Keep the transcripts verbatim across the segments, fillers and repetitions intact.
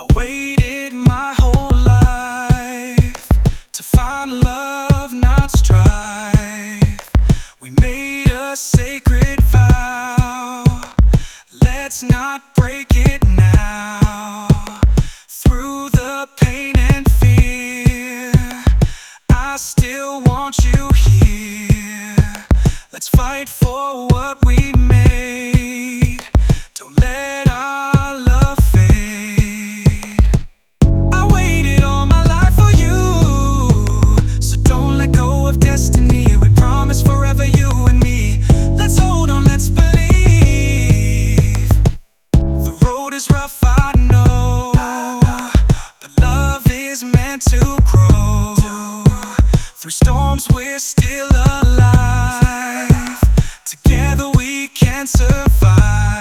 I waited my whole life to find love, not strife. We made a sacred vow, let's not break it now. Through the pain and fear, I still want you here. Let's fight for what we made. Don't let our love fade. I waited all my life for you, so don't let go of destiny. We promise forever, you and me. Let's hold on, let's believe. The road is rough, I know, but love is meant to grow. Through storms we're still alive. Together we can survive.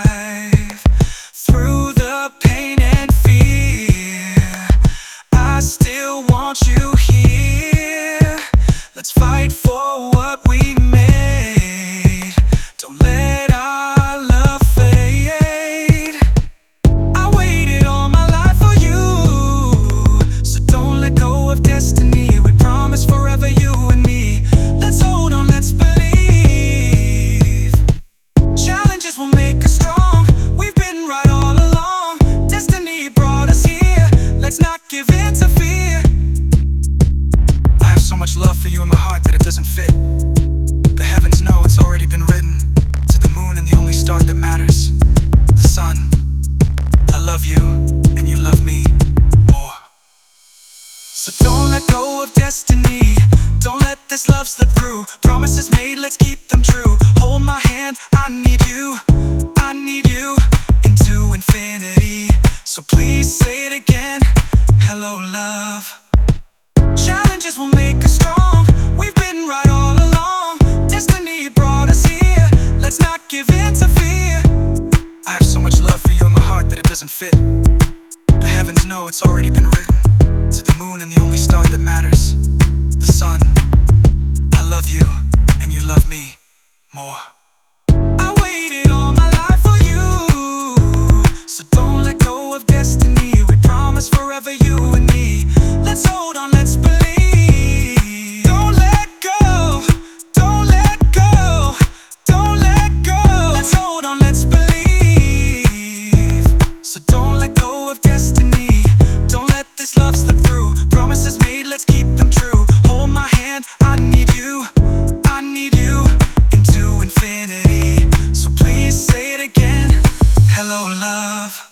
Through the pain and fear, I still want you here. Let's fight for what we made. Don't let our love fade. I waited all my life for you, so don't let go of destiny. We promise forever, you and me. Let's hold on, let's believe. Challenges will make us strong. We've been right all along. Destiny brought us here. Let's not give in to fear. I have so much love for you in my heart that it doesn't fit. The heavens know it's already been written. To the moon and the only star that matters, the sun. I love you and you love me more. So don't let go of destiny. Don't let this love slip through. Promises made, let's keep them true. Hold my hand, I need you. I need you into infinity. So please say it again. Hello, love. Challenges will make us strong. We've been right all along. Destiny brought us here. Let's not give in to fear. I have so much love for you in my heart that it doesn't fit. The heavens know it's already been written. To the moon and the only star that matters, the sun. I love you and you love me more. I waited all my life for you, so don't let go of destiny. We promise forever, you and me. Let's hold on, let's believe. Don't let go, don't let go, don't let go. Let's hold on, let's believe. So don't let go of destiny. Don't let this love slip through. Promises made, let's keep them true. Hold my hand, I need you. I need you into infinity. So please say it again. Hello, love.